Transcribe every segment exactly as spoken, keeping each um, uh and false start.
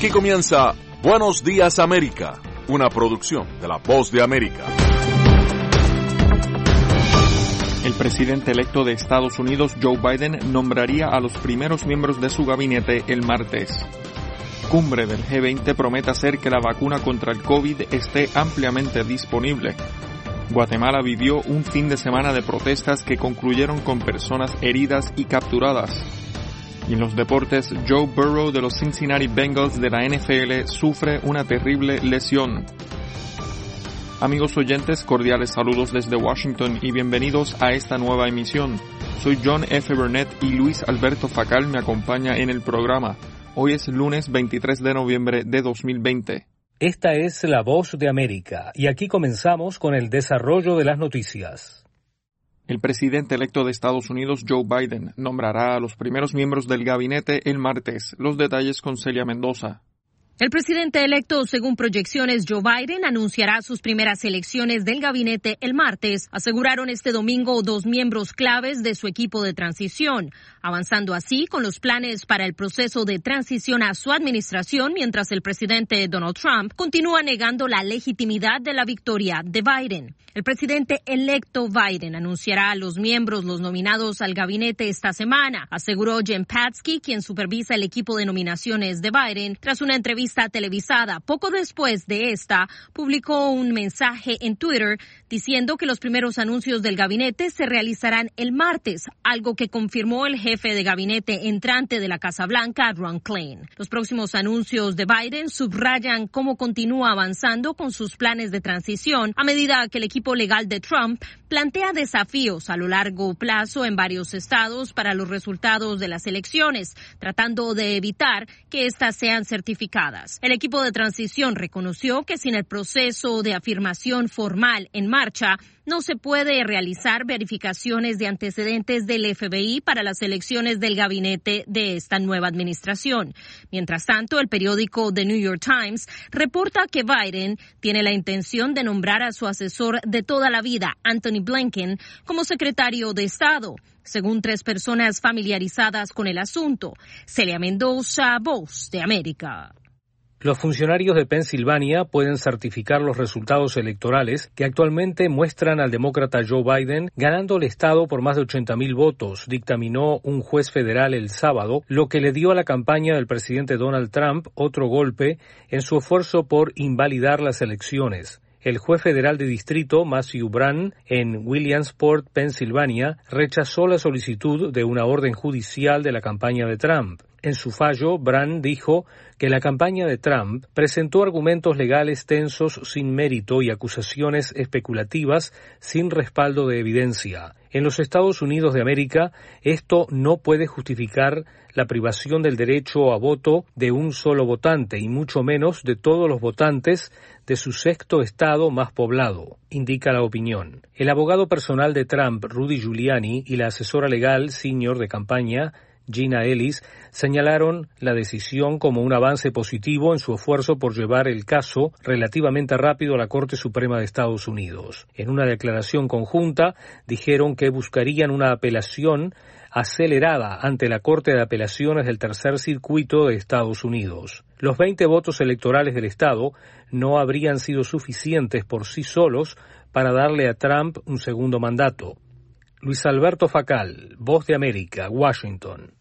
Aquí comienza Buenos Días América, una producción de La Voz de América. El presidente electo de Estados Unidos, Joe Biden, nombraría a los primeros miembros de su gabinete el martes. Cumbre del G veinte promete hacer que la vacuna contra el COVID esté ampliamente disponible. Guatemala vivió un fin de semana de protestas que concluyeron con personas heridas y capturadas. Y en los deportes, Joe Burrow de los Cincinnati Bengals de la N F L sufre una terrible lesión. Amigos oyentes, cordiales saludos desde Washington y bienvenidos a esta nueva emisión. Soy John F. Burnett y Luis Alberto Facal me acompaña en el programa. Hoy es lunes veintitrés de noviembre de dos mil veinte. Esta es La Voz de América y aquí comenzamos con el desarrollo de las noticias. El presidente electo de Estados Unidos, Joe Biden, nombrará a los primeros miembros del gabinete el martes. Los detalles con Celia Mendoza. El presidente electo, según proyecciones, Joe Biden, anunciará sus primeras elecciones del gabinete el martes, aseguraron este domingo dos miembros claves de su equipo de transición, avanzando así con los planes para el proceso de transición a su administración, mientras el presidente Donald Trump continúa negando la legitimidad de la victoria de Biden. El presidente electo Biden anunciará a los miembros los nominados al gabinete esta semana, aseguró Jen Psaki, quien supervisa el equipo de nominaciones de Biden, tras una entrevista televisada. Poco después de esta, publicó un mensaje en Twitter diciendo que los primeros anuncios del gabinete se realizarán el martes, algo que confirmó el jefe de gabinete entrante de la Casa Blanca, Ron Klain. Los próximos anuncios de Biden subrayan cómo continúa avanzando con sus planes de transición a medida que el equipo legal de Trump plantea desafíos a lo largo plazo en varios estados para los resultados de las elecciones, tratando de evitar que éstas sean certificadas. El equipo de transición reconoció que sin el proceso de afirmación formal en marcha, no se puede realizar verificaciones de antecedentes del F B I para las elecciones del gabinete de esta nueva administración. Mientras tanto, el periódico The New York Times reporta que Biden tiene la intención de nombrar a su asesor de toda la vida, Anthony Blinken, como secretario de Estado, según tres personas familiarizadas con el asunto. Celia Mendoza, Voz de América. Los funcionarios de Pensilvania pueden certificar los resultados electorales que actualmente muestran al demócrata Joe Biden ganando el estado por más de ochenta mil votos, dictaminó un juez federal el sábado, lo que le dio a la campaña del presidente Donald Trump otro golpe en su esfuerzo por invalidar las elecciones. El juez federal de distrito, Matthew Brann, en Williamsport, Pensilvania, rechazó la solicitud de una orden judicial de la campaña de Trump. En su fallo, Brann dijo que la campaña de Trump presentó argumentos legales tensos sin mérito y acusaciones especulativas sin respaldo de evidencia. En los Estados Unidos de América, esto no puede justificar la privación del derecho a voto de un solo votante y mucho menos de todos los votantes de su sexto estado más poblado, indica la opinión. El abogado personal de Trump, Rudy Giuliani, y la asesora legal senior de campaña, Gina Ellis, señalaron la decisión como un avance positivo en su esfuerzo por llevar el caso relativamente rápido a la Corte Suprema de Estados Unidos. En una declaración conjunta, dijeron que buscarían una apelación acelerada ante la Corte de Apelaciones del Tercer Circuito de Estados Unidos. Los veinte votos electorales del Estado no habrían sido suficientes por sí solos para darle a Trump un segundo mandato. Luis Alberto Facal, Voz de América, Washington.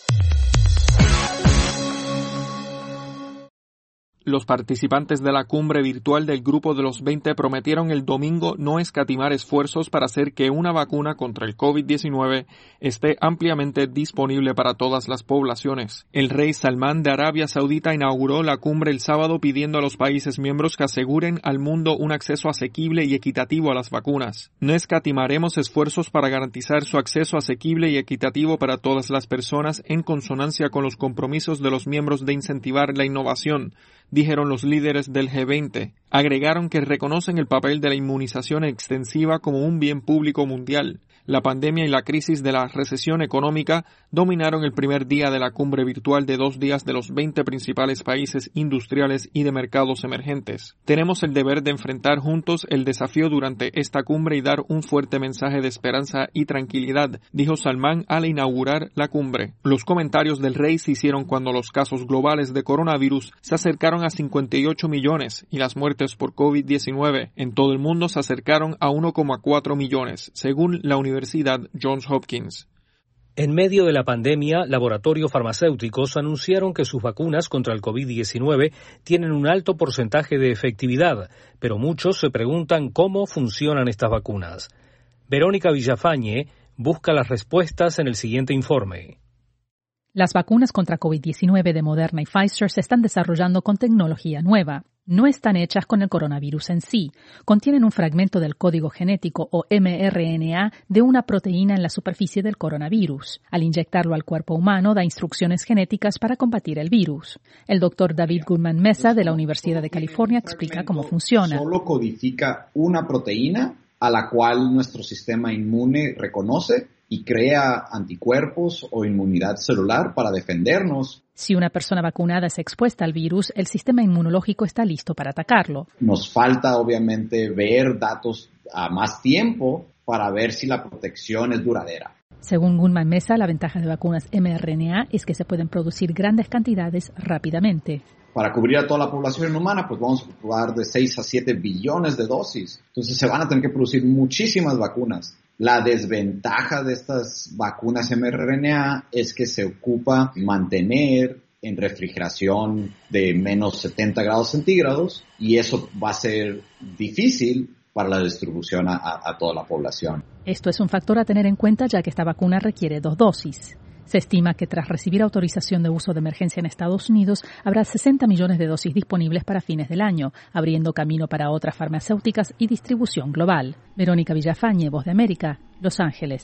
Los participantes de la cumbre virtual del Grupo de los veinte prometieron el domingo no escatimar esfuerzos para hacer que una vacuna contra el COVID diecinueve esté ampliamente disponible para todas las poblaciones. El rey Salmán de Arabia Saudita inauguró la cumbre el sábado pidiendo a los países miembros que aseguren al mundo un acceso asequible y equitativo a las vacunas. No escatimaremos esfuerzos para garantizar su acceso asequible y equitativo para todas las personas en consonancia con los compromisos de los miembros de incentivar la innovación, dijeron los líderes del G veinte. Agregaron que reconocen el papel de la inmunización extensiva como un bien público mundial. La pandemia y la crisis de la recesión económica dominaron el primer día de la cumbre virtual de dos días de los veinte principales países industriales y de mercados emergentes. Tenemos el deber de enfrentar juntos el desafío durante esta cumbre y dar un fuerte mensaje de esperanza y tranquilidad, dijo Salman al inaugurar la cumbre. Los comentarios del rey se hicieron cuando los casos globales de coronavirus se acercaron a cincuenta y ocho millones y las muertes por COVID diecinueve en todo el mundo se acercaron a uno coma cuatro millones, según la Universidad Johns Hopkins. En medio de la pandemia, laboratorios farmacéuticos anunciaron que sus vacunas contra el COVID diecinueve tienen un alto porcentaje de efectividad, pero muchos se preguntan cómo funcionan estas vacunas. Verónica Villafañe busca las respuestas en el siguiente informe. Las vacunas contra COVID diecinueve de Moderna y Pfizer se están desarrollando con tecnología nueva. No están hechas con el coronavirus en sí. Contienen un fragmento del código genético o eme erre ene a de una proteína en la superficie del coronavirus. Al inyectarlo al cuerpo humano, da instrucciones genéticas para combatir el virus. El doctor David Goodman Mesa de la Universidad de California explica cómo funciona. Solo codifica una proteína a la cual nuestro sistema inmune reconoce y crea anticuerpos o inmunidad celular para defendernos. Si una persona vacunada es expuesta al virus, el sistema inmunológico está listo para atacarlo. Nos falta, obviamente, ver datos a más tiempo para ver si la protección es duradera. Según Goodman Mesa, la ventaja de vacunas eme erre ene a es que se pueden producir grandes cantidades rápidamente. Para cubrir a toda la población humana, pues vamos a ocupar de seis a siete billones de dosis. Entonces se van a tener que producir muchísimas vacunas. La desventaja de estas vacunas eme erre ene a es que se ocupa mantener en refrigeración de menos setenta grados centígrados y eso va a ser difícil para la distribución a, a, a toda la población. Esto es un factor a tener en cuenta ya que esta vacuna requiere dos dosis. Se estima que tras recibir autorización de uso de emergencia en Estados Unidos, habrá sesenta millones de dosis disponibles para fines del año, abriendo camino para otras farmacéuticas y distribución global. Verónica Villafañe, Voz de América, Los Ángeles.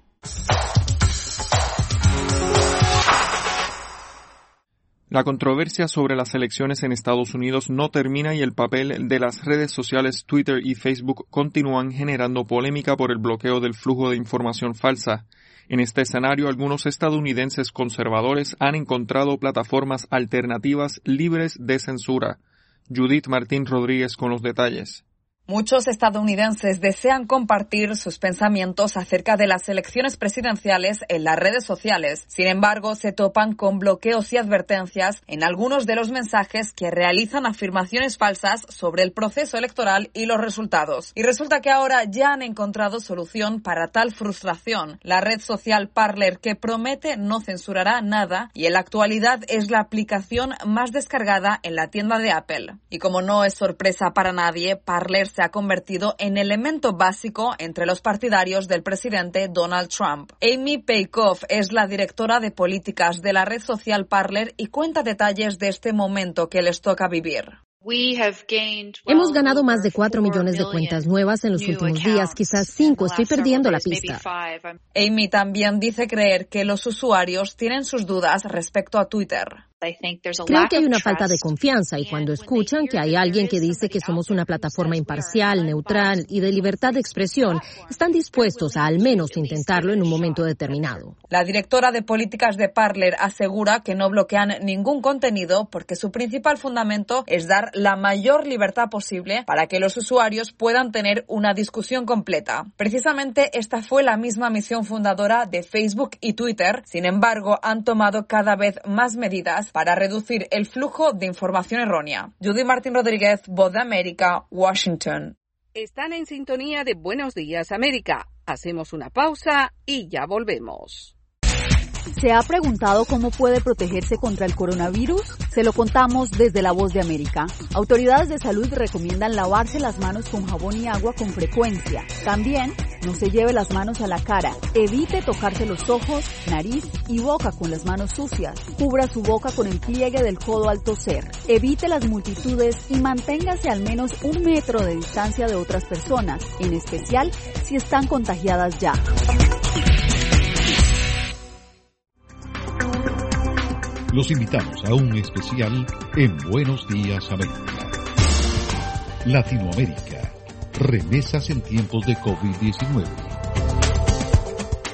La controversia sobre las elecciones en Estados Unidos no termina y el papel de las redes sociales Twitter y Facebook continúan generando polémica por el bloqueo del flujo de información falsa. En este escenario, algunos estadounidenses conservadores han encontrado plataformas alternativas libres de censura. Judith Martín Rodríguez con los detalles. Muchos estadounidenses desean compartir sus pensamientos acerca de las elecciones presidenciales en las redes sociales. Sin embargo, se topan con bloqueos y advertencias en algunos de los mensajes que realizan afirmaciones falsas sobre el proceso electoral y los resultados. Y resulta que ahora ya han encontrado solución para tal frustración. La red social Parler, que promete no censurará nada y en la actualidad es la aplicación más descargada en la tienda de Apple. Y como no es sorpresa para nadie, Parler se ha convertido en elemento básico entre los partidarios del presidente Donald Trump. Amy Peikoff es la directora de políticas de la red social Parler y cuenta detalles de este momento que les toca vivir. Hemos ganado más de cuatro millones de cuentas nuevas en los últimos días, quizás cinco, estoy perdiendo la pista. Amy también dice creer que los usuarios tienen sus dudas respecto a Twitter. Creo que hay una falta de confianza y cuando escuchan que hay alguien que dice que somos una plataforma imparcial, neutral y de libertad de expresión, están dispuestos a al menos intentarlo en un momento determinado. La directora de políticas de Parler asegura que no bloquean ningún contenido porque su principal fundamento es dar la mayor libertad posible para que los usuarios puedan tener una discusión completa. Precisamente esta fue la misma misión fundadora de Facebook y Twitter. Sin embargo, han tomado cada vez más medidas para reducir el flujo de información errónea. Judy Martín Rodríguez, Voz de América, Washington. Están en sintonía de Buenos Días América. Hacemos una pausa y ya volvemos. ¿Se ha preguntado cómo puede protegerse contra el coronavirus? Se lo contamos desde La Voz de América. Autoridades de salud recomiendan lavarse las manos con jabón y agua con frecuencia. También, no se lleve las manos a la cara. Evite tocarse los ojos, nariz y boca con las manos sucias. Cubra su boca con el pliegue del codo al toser. Evite las multitudes y manténgase al menos un metro de distancia de otras personas, en especial si están contagiadas ya. Los invitamos a un especial en Buenos Días América. Latinoamérica, remesas en tiempos de COVID diecinueve.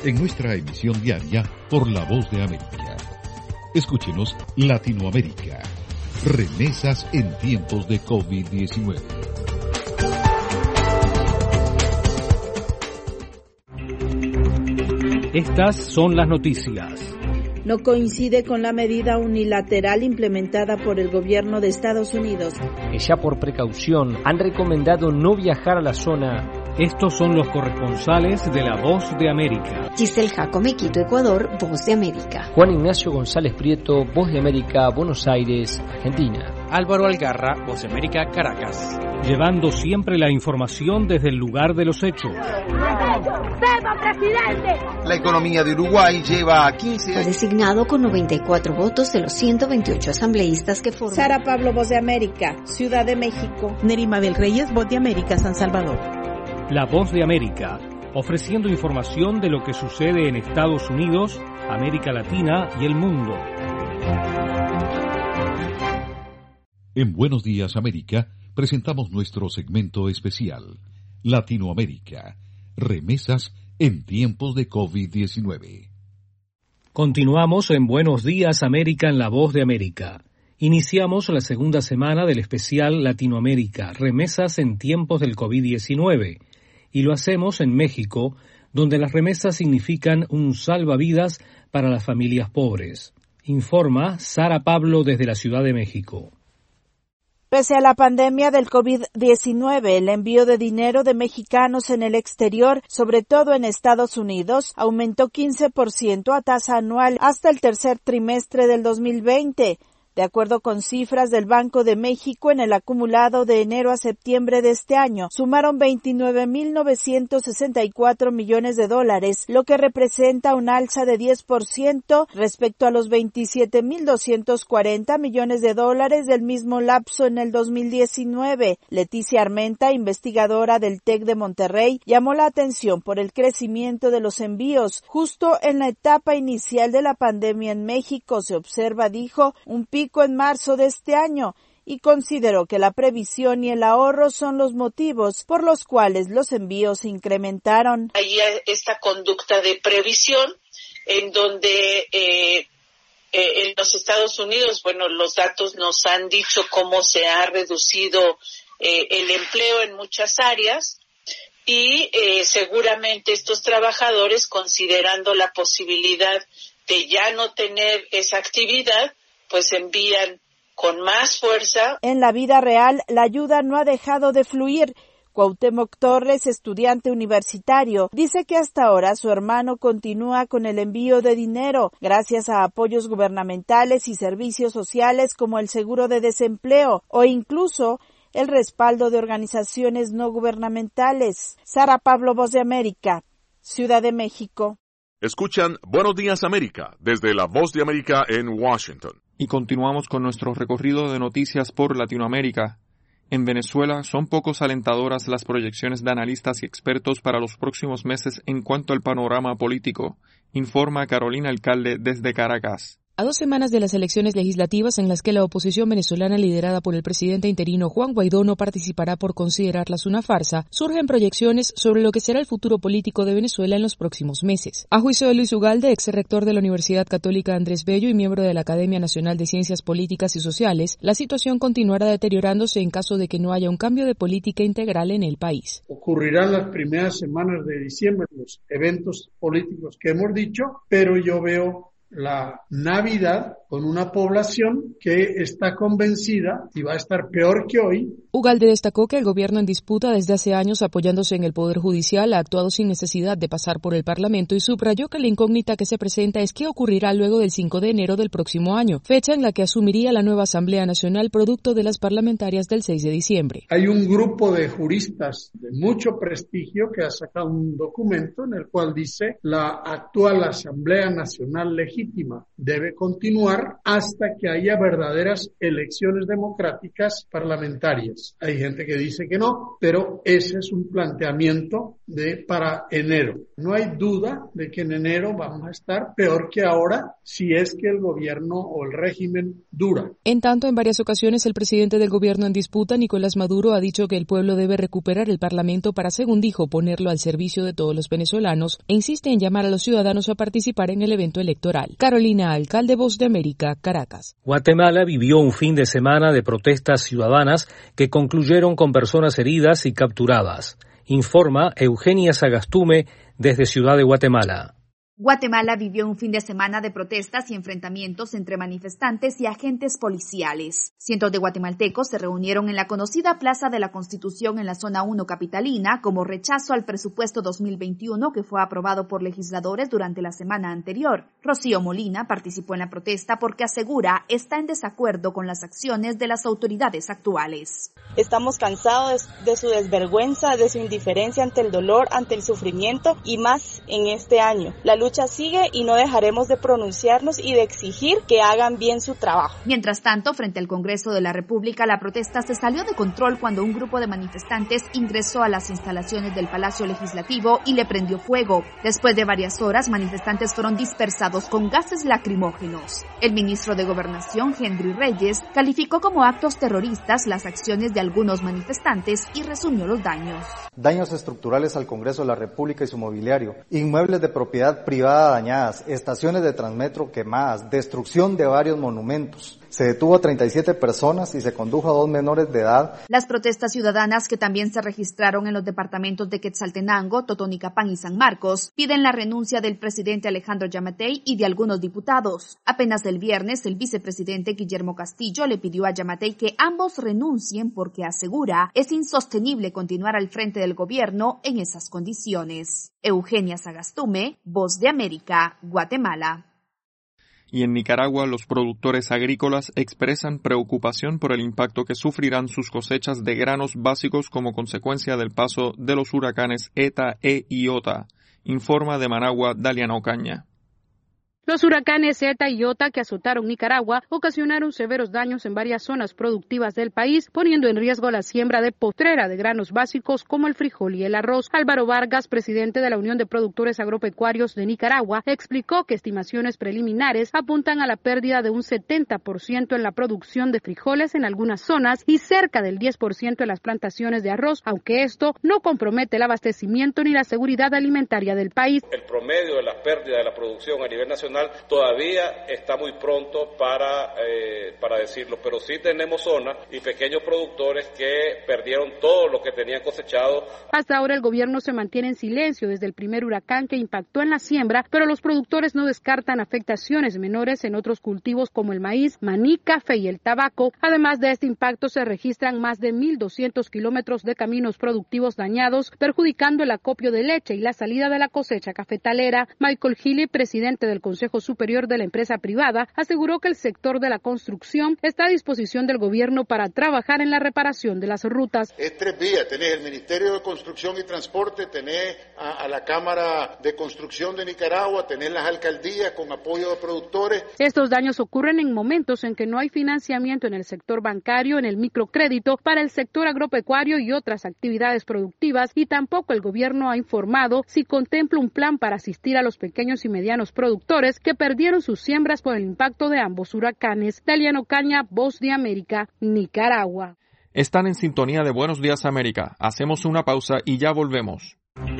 en nuestra emisión diaria por La Voz de América. Escúchenos Latinoamérica. Remesas en tiempos de COVID diecinueve. Estas son las noticias. No coincide con la medida unilateral implementada por el gobierno de Estados Unidos. Ya por precaución han recomendado no viajar a la zona. Estos son los corresponsales de La Voz de América. Giselle Jacome, Quito, Ecuador, Voz de América. Juan Ignacio González Prieto, Voz de América, Buenos Aires, Argentina. Álvaro Algarra, Voz de América, Caracas. Llevando siempre la información desde el lugar de los hechos. ¡Viva presidente! La economía de Uruguay lleva quince años. Fue designado con noventa y cuatro votos de los ciento veintiocho asambleístas que forman. Sara Pablo, Voz de América, Ciudad de México. Nerima Mabel Reyes, Voz de América, San Salvador. La Voz de América, ofreciendo información de lo que sucede en Estados Unidos, América Latina y el mundo. En Buenos Días América presentamos nuestro segmento especial, Latinoamérica, remesas en tiempos de COVID diecinueve. Continuamos en Buenos Días América en La Voz de América. Iniciamos la segunda semana del especial Latinoamérica, remesas en tiempos del COVID diecinueve. Y lo hacemos en México, donde las remesas significan un salvavidas para las familias pobres. Informa Sara Pablo desde la Ciudad de México. Pese a la pandemia del COVID diecinueve, el envío de dinero de mexicanos en el exterior, sobre todo en Estados Unidos, aumentó quince por ciento a tasa anual hasta el tercer trimestre del dos mil veinte. De acuerdo con cifras del Banco de México, en el acumulado de enero a septiembre de este año, sumaron veintinueve mil novecientos sesenta y cuatro millones de dólares, lo que representa un alza de diez por ciento respecto a los veintisiete mil doscientos cuarenta millones de dólares del mismo lapso en el dos mil diecinueve. Leticia Armenta, investigadora del TEC de Monterrey, llamó la atención por el crecimiento de los envíos. Justo en la etapa inicial de la pandemia en México se observa, dijo, un pico en marzo de este año, y consideró que la previsión y el ahorro son los motivos por los cuales los envíos se incrementaron. Hay esta conducta de previsión en donde eh, eh, en los Estados Unidos, bueno, los datos nos han dicho cómo se ha reducido eh, el empleo en muchas áreas y eh, seguramente estos trabajadores, considerando la posibilidad de ya no tener esa actividad, pues envían con más fuerza. En la vida real, la ayuda no ha dejado de fluir. Cuauhtémoc Torres, estudiante universitario, dice que hasta ahora su hermano continúa con el envío de dinero, gracias a apoyos gubernamentales y servicios sociales como el seguro de desempleo o incluso el respaldo de organizaciones no gubernamentales. Sara Pablo, Voz de América, Ciudad de México. Escuchan Buenos Días América desde La Voz de América en Washington. Y continuamos con nuestro recorrido de noticias por Latinoamérica. En Venezuela son pocos alentadoras las proyecciones de analistas y expertos para los próximos meses en cuanto al panorama político, informa Carolina Alcalde desde Caracas. A dos semanas de las elecciones legislativas en las que la oposición venezolana liderada por el presidente interino Juan Guaidó no participará por considerarlas una farsa, surgen proyecciones sobre lo que será el futuro político de Venezuela en los próximos meses. A juicio de Luis Ugalde, ex rector de la Universidad Católica Andrés Bello y miembro de la Academia Nacional de Ciencias Políticas y Sociales, la situación continuará deteriorándose en caso de que no haya un cambio de política integral en el país. Ocurrirán las primeras semanas de diciembre los eventos políticos que hemos dicho, pero yo veo la Navidad con una población que está convencida y va a estar peor que hoy. Ugalde destacó que el gobierno en disputa desde hace años, apoyándose en el Poder Judicial, ha actuado sin necesidad de pasar por el Parlamento y subrayó que la incógnita que se presenta es qué ocurrirá luego del cinco de enero del próximo año, fecha en la que asumiría la nueva Asamblea Nacional producto de las parlamentarias del seis de diciembre. Hay un grupo de juristas de mucho prestigio que ha sacado un documento en el cual dice la actual Asamblea Nacional Legislativa legítima debe continuar hasta que haya verdaderas elecciones democráticas parlamentarias. Hay gente que dice que no, pero ese es un planteamiento de para enero. No hay duda de que en enero vamos a estar peor que ahora si es que el gobierno o el régimen dura. En tanto, en varias ocasiones el presidente del gobierno en disputa, Nicolás Maduro, ha dicho que el pueblo debe recuperar el Parlamento para, según dijo, ponerlo al servicio de todos los venezolanos e insiste en llamar a los ciudadanos a participar en el evento electoral. Carolina Alcalde, Voz de América, Caracas. Guatemala vivió un fin de semana de protestas ciudadanas que concluyeron con personas heridas y capturadas. Informa Eugenia Sagastume desde Ciudad de Guatemala. Guatemala vivió un fin de semana de protestas y enfrentamientos entre manifestantes y agentes policiales. Cientos de guatemaltecos se reunieron en la conocida Plaza de la Constitución en la zona uno capitalina como rechazo al presupuesto dos mil veintiuno que fue aprobado por legisladores durante la semana anterior. Rocío Molina participó en la protesta porque asegura está en desacuerdo con las acciones de las autoridades actuales. Estamos cansados de, de su desvergüenza, de su indiferencia ante el dolor, ante el sufrimiento y más en este año. La La lucha sigue y no dejaremos de pronunciarnos y de exigir que hagan bien su trabajo. Mientras tanto, frente al Congreso de la República, la protesta se salió de control cuando un grupo de manifestantes ingresó a las instalaciones del Palacio Legislativo y le prendió fuego. Después de varias horas, manifestantes fueron dispersados con gases lacrimógenos. El ministro de Gobernación, Henry Reyes, calificó como actos terroristas las acciones de algunos manifestantes y resumió los daños. Daños estructurales al Congreso de la República y su mobiliario, inmuebles de propiedad privada privada dañadas, estaciones de Transmetro quemadas, destrucción de varios monumentos. Se detuvo a treinta y siete personas y se condujo a dos menores de edad. Las protestas ciudadanas que también se registraron en los departamentos de Quetzaltenango, Totonicapán y San Marcos piden la renuncia del presidente Alejandro Yamatei y de algunos diputados. Apenas el viernes, el vicepresidente Guillermo Castillo le pidió a Yamatei que ambos renuncien porque asegura es insostenible continuar al frente del gobierno en esas condiciones. Eugenia Sagastume, Voz de América, Guatemala. Y en Nicaragua, los productores agrícolas expresan preocupación por el impacto que sufrirán sus cosechas de granos básicos como consecuencia del paso de los huracanes ETA e Iota. Informa de Managua, Daliana Ocaña. Los huracanes ETA y Iota que azotaron Nicaragua ocasionaron severos daños en varias zonas productivas del país, poniendo en riesgo la siembra de postrera de granos básicos como el frijol y el arroz. Álvaro Vargas, presidente de la Unión de Productores Agropecuarios de Nicaragua, explicó que estimaciones preliminares apuntan a la pérdida de un setenta por ciento en la producción de frijoles en algunas zonas y cerca del diez por ciento en las plantaciones de arroz, aunque esto no compromete el abastecimiento ni la seguridad alimentaria del país. El promedio de la pérdida de la producción a nivel nacional todavía está muy pronto para, eh, para decirlo, pero sí tenemos zonas y pequeños productores que perdieron todo lo que tenían cosechado. Hasta ahora el gobierno se mantiene en silencio desde el primer huracán que impactó en la siembra, pero los productores no descartan afectaciones menores en otros cultivos como el maíz, maní, café y el tabaco. Además de este impacto se registran más de mil doscientos kilómetros de caminos productivos dañados, perjudicando el acopio de leche y la salida de la cosecha cafetalera. Michael Healy, presidente del Consejo Superior de la empresa privada, aseguró que el sector de la construcción está a disposición del gobierno para trabajar en la reparación de las rutas. Es tres vías, tenés el Ministerio de Construcción y Transporte, tenés a, a la Cámara de Construcción de Nicaragua, tenés las alcaldías con apoyo de productores. Estos daños ocurren en momentos en que no hay financiamiento en el sector bancario, en el microcrédito, para el sector agropecuario y otras actividades productivas, y tampoco el gobierno ha informado si contempla un plan para asistir a los pequeños y medianos productores que perdieron sus siembras por el impacto de ambos huracanes. Daliana Ocaña, Voz de América, Nicaragua. Están en sintonía de Buenos Días América. Hacemos una pausa y ya volvemos.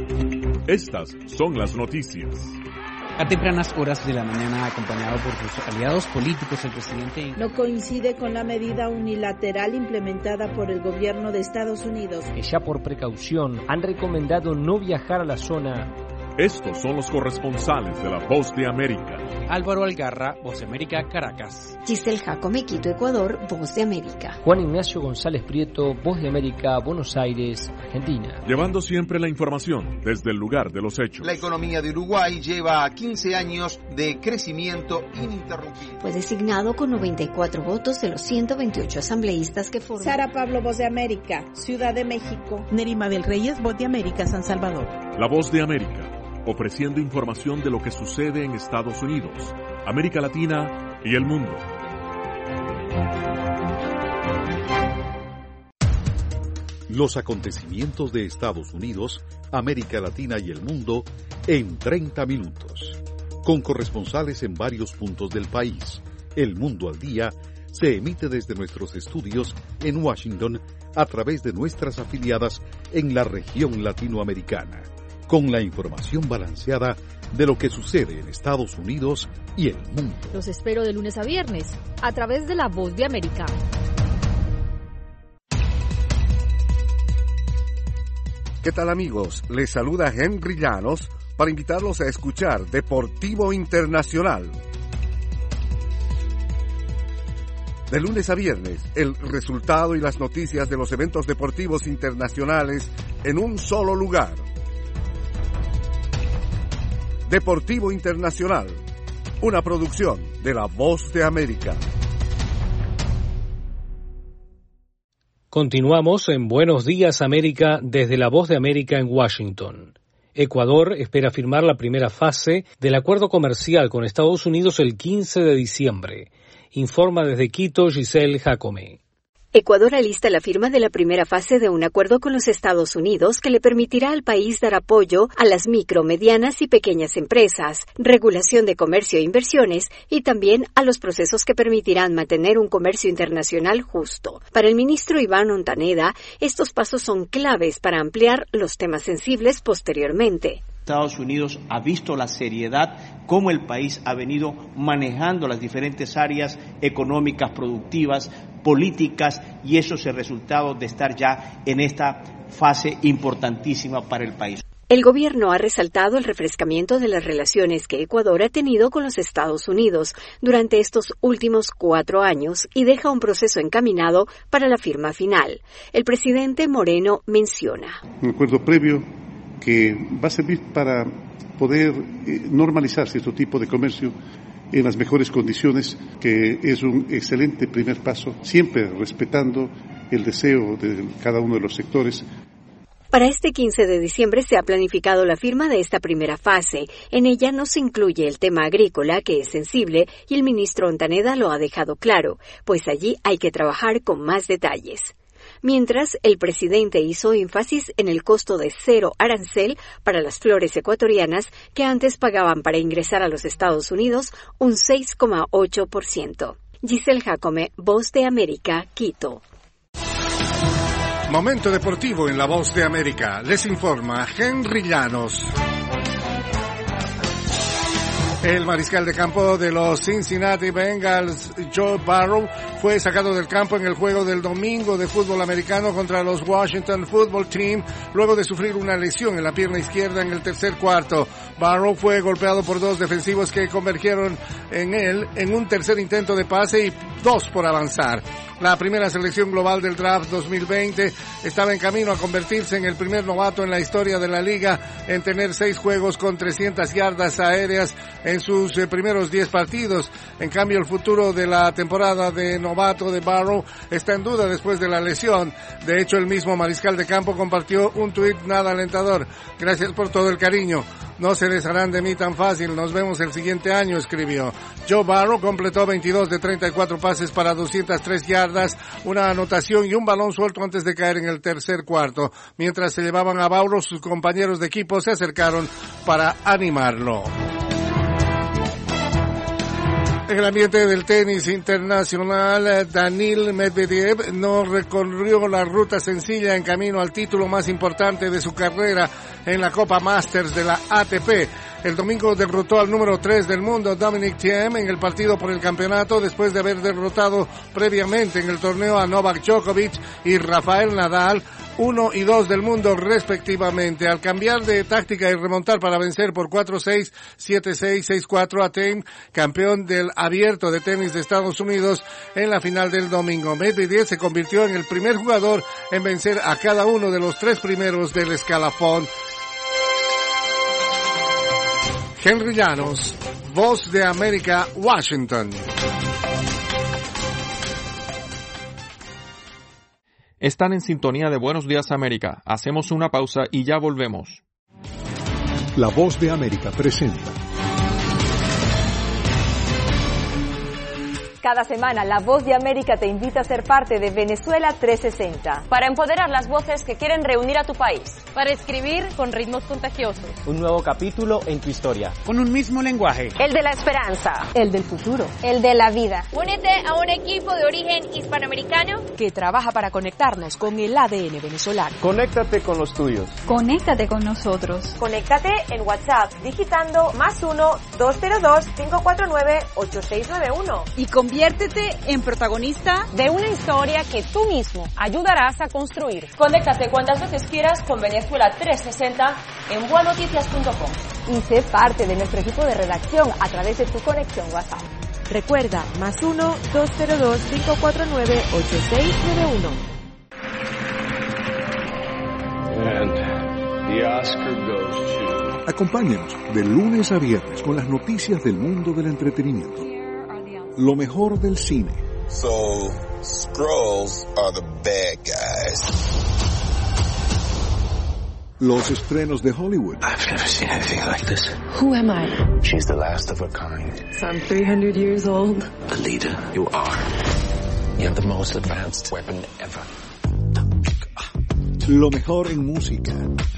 Estas son las noticias. A tempranas horas de la mañana, acompañado por sus aliados políticos, el presidente no coincide con la medida unilateral implementada por el gobierno de Estados Unidos. Que ya por precaución han recomendado no viajar a la zona. Estos son los corresponsales de La Voz de América. Álvaro Algarra, Voz de América, Caracas. Giselle Jacome, Quito, Ecuador, Voz de América. Juan Ignacio González Prieto, Voz de América, Buenos Aires, Argentina. Llevando siempre la información desde el lugar de los hechos. La economía de Uruguay lleva quince años de crecimiento ininterrumpido. Fue designado con noventa y cuatro votos de los ciento veintiocho asambleístas que forman. Sara Pablo, Voz de América, Ciudad de México. Nerima del Reyes, Voz de América, San Salvador. La Voz de América, ofreciendo información de lo que sucede en Estados Unidos, América Latina y el mundo. Los acontecimientos de Estados Unidos, América Latina y el mundo en treinta minutos. Con corresponsales en varios puntos del país. El Mundo al Día se emite desde nuestros estudios en Washington a través de nuestras afiliadas en la región latinoamericana, con la información balanceada de lo que sucede en Estados Unidos y el mundo. Los espero de lunes a viernes a través de La Voz de América. ¿Qué tal, amigos? Les saluda Henry Llanos para invitarlos a escuchar Deportivo Internacional. De lunes a viernes, el resultado y las noticias de los eventos deportivos internacionales en un solo lugar. Deportivo Internacional, una producción de La Voz de América. Continuamos en Buenos Días América desde La Voz de América en Washington. Ecuador espera firmar la primera fase del acuerdo comercial con Estados Unidos el quince de diciembre. Informa desde Quito Giselle Jacome. Ecuador alista la firma de la primera fase de un acuerdo con los Estados Unidos que le permitirá al país dar apoyo a las micro, medianas y pequeñas empresas, regulación de comercio e inversiones y también a los procesos que permitirán mantener un comercio internacional justo. Para el ministro Iván Ontaneda, estos pasos son claves para ampliar los temas sensibles posteriormente. Estados Unidos ha visto la seriedad, cómo el país ha venido manejando las diferentes áreas económicas, productivas, políticas, y eso es el resultado de estar ya en esta fase importantísima para el país. El gobierno ha resaltado el refrescamiento de las relaciones que Ecuador ha tenido con los Estados Unidos durante estos últimos cuatro años y deja un proceso encaminado para la firma final. El presidente Moreno menciona. Un acuerdo previo que va a servir para poder normalizar cierto tipo de comercio en las mejores condiciones, que es un excelente primer paso, siempre respetando el deseo de cada uno de los sectores. Para este quince de diciembre se ha planificado la firma de esta primera fase. En ella no se incluye el tema agrícola, que es sensible, y el ministro Ontaneda lo ha dejado claro, pues allí hay que trabajar con más detalles. Mientras, el presidente hizo énfasis en el costo de cero arancel para las flores ecuatorianas que antes pagaban para ingresar a los Estados Unidos un seis coma ocho por ciento. Giselle Jacome, Voz de América, Quito. Momento deportivo en La Voz de América. Les informa Henry Llanos. El mariscal de campo de los Cincinnati Bengals, Joe Burrow, fue sacado del campo en el juego del domingo de fútbol americano contra los Washington Football Team, luego de sufrir una lesión en la pierna izquierda en el tercer cuarto. Burrow fue golpeado por dos defensivos que convergieron en él en un tercer intento de pase y dos por avanzar. La primera selección global del draft dos mil veinte estaba en camino a convertirse en el primer novato en la historia de la liga en tener seis juegos con trescientas yardas aéreas en sus eh, primeros diez partidos. En cambio, el futuro de la temporada de novato de Burrow está en duda después de la lesión. De hecho, el mismo mariscal de campo compartió un tuit nada alentador. Gracias por todo el cariño. No se desharán de mí tan fácil. Nos vemos el siguiente año, escribió. Joe Burrow completó veintidós de treinta y cuatro pases para doscientas tres yardas, una anotación y un balón suelto antes de caer en el tercer cuarto. Mientras se llevaban a Burrow, sus compañeros de equipo se acercaron para animarlo. En el ambiente del tenis internacional, Daniil Medvedev no recorrió la ruta sencilla en camino al título más importante de su carrera en la Copa Masters de la A T P. El domingo derrotó al número tres del mundo, Dominic Thiem, en el partido por el campeonato después de haber derrotado previamente en el torneo a Novak Djokovic y Rafael Nadal, uno y dos del mundo respectivamente. Al cambiar de táctica y remontar para vencer por cuatro seis, siete seis, seis cuatro a Thiem, campeón del Abierto de Tenis de Estados Unidos en la final del domingo. Medvedev se convirtió en el primer jugador en vencer a cada uno de los tres primeros del escalafón. Henry Llanos, Voz de América, Washington. Están en sintonía de Buenos Días América. Hacemos una pausa y ya volvemos. La Voz de América presenta Cada semana, La Voz de América te invita a ser parte de Venezuela trescientos sesenta. Para empoderar las voces que quieren reunir a tu país. Para escribir con ritmos contagiosos. Un nuevo capítulo en tu historia. Con un mismo lenguaje. El de la esperanza. El del futuro. El de la vida. Únete a un equipo de origen hispanoamericano que trabaja para conectarnos con el A D N venezolano. Conéctate con los tuyos. Conéctate con nosotros. Conéctate en WhatsApp digitando más uno dos cero dos cinco cuatro nueve ocho seis nueve uno. Y conviértete en protagonista de una historia que tú mismo ayudarás a construir. Conéctate cuantas veces quieras con Venezuela trescientos sesenta en boa noticias punto com. Y sé parte de nuestro equipo de redacción a través de tu conexión WhatsApp. Recuerda, más uno dos cero dos cinco cuatro nueve ocho seis nueve uno. And the Oscar goes to... Acompáñanos de lunes a viernes con las noticias del mundo del entretenimiento. Lo mejor del cine. So, Skrulls are the bad guys. Los estrenos de Hollywood. I've never seen anything like this. Who am I? She's the last of her kind. So I'm three hundred years old. The leader you are. You have the most advanced weapon ever. Lo mejor en música.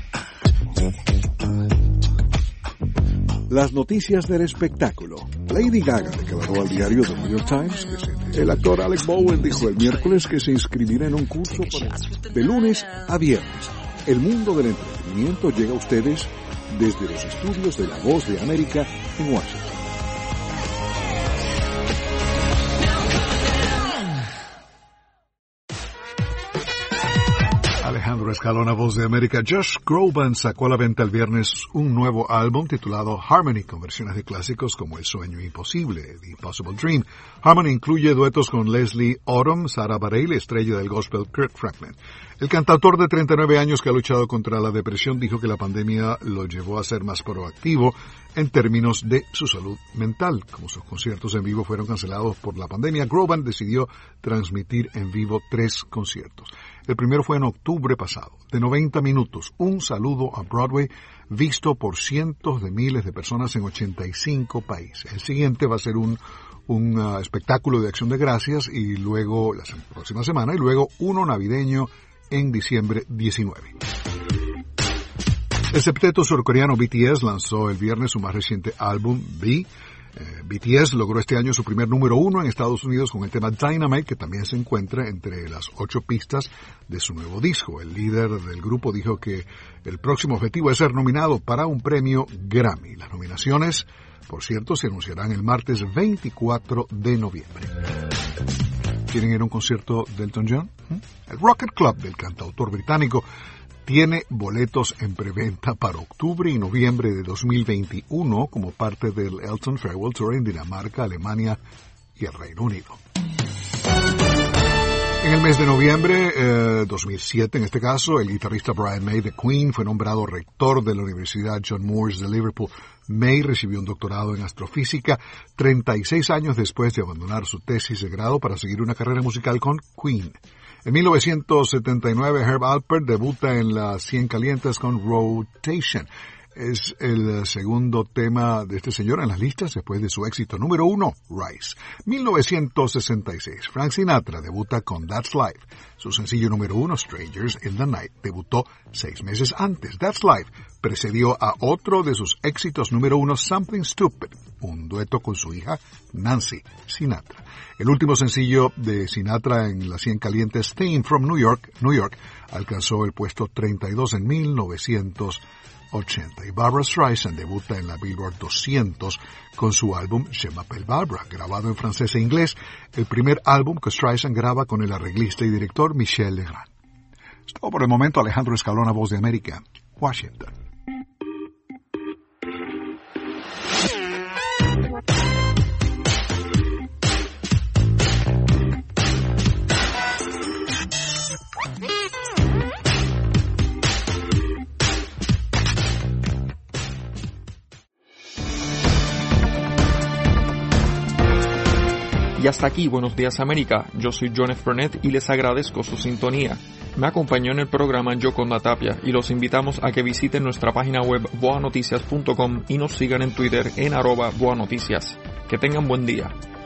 Las noticias del espectáculo. Lady Gaga declaró al diario The New York Times que el actor Alec Baldwin dijo el miércoles que se inscribirá en un curso para... de lunes a viernes. El mundo del entretenimiento llega a ustedes desde los estudios de La Voz de América en Washington. Alejandro Escalona, Voz de América. Josh Groban sacó a la venta el viernes un nuevo álbum titulado Harmony, con versiones de clásicos como El Sueño Imposible, The Impossible Dream. Harmony incluye duetos con Leslie Odom, Sarah Bareilles, la estrella del gospel Kirk Franklin. El cantautor de treinta y nueve años que ha luchado contra la depresión dijo que la pandemia lo llevó a ser más proactivo en términos de su salud mental. Como sus conciertos en vivo fueron cancelados por la pandemia, Groban decidió transmitir en vivo tres conciertos. El primero fue en octubre pasado, de noventa minutos, un saludo a Broadway, visto por cientos de miles de personas en ochenta y cinco países. El siguiente va a ser un, un uh, espectáculo de acción de gracias y luego, la próxima semana, y luego uno navideño en diciembre diecinueve. El septeto surcoreano B T S lanzó el viernes su más reciente álbum, V. Eh, B T S logró este año su primer número uno en Estados Unidos con el tema Dynamite, que también se encuentra entre las ocho pistas de su nuevo disco. El líder del grupo dijo que el próximo objetivo es ser nominado para un premio Grammy. Las nominaciones, por cierto, se anunciarán el martes veinticuatro de noviembre. ¿Quieren ir a un concierto de Elton John? ¿Mm? El Rocket Club del cantautor británico tiene boletos en preventa para octubre y noviembre de dos mil veintiuno como parte del Elton Farewell Tour en Dinamarca, Alemania y el Reino Unido. En el mes de noviembre eh, dos mil siete, en este caso, el guitarrista Brian May de Queen fue nombrado rector de la Universidad John Moores de Liverpool. May recibió un doctorado en astrofísica treinta y seis años después de abandonar su tesis de grado para seguir una carrera musical con Queen. En mil novecientos setenta y nueve, Herb Alpert debuta en las cien calientes con Rotation. Es el segundo tema de este señor en las listas después de su éxito número uno, Rise. mil novecientos sesenta y seis, Frank Sinatra debuta con That's Life. Su sencillo número uno, Strangers in the Night, debutó seis meses antes. That's Life precedió a otro de sus éxitos número uno, Something Stupid, un dueto con su hija Nancy Sinatra. El último sencillo de Sinatra en las cien calientes, Theme from New York, New York, alcanzó el puesto treinta y dos en mil novecientos ochenta. Y Barbra Streisand debuta en la Billboard doscientos con su álbum Je m'appelle Barbara, grabado en francés e inglés, el primer álbum que Streisand graba con el arreglista y director Michel Legrand. Es todo por el momento. Alejandro Escalona, Voz de América, Washington. Y hasta aquí, Buenos Días América. Yo soy John F. Burnett y les agradezco su sintonía. Me acompañó en el programa Yoconda Tapia y los invitamos a que visiten nuestra página web boa noticias punto com y nos sigan en Twitter en arroba boanoticias. Que tengan buen día.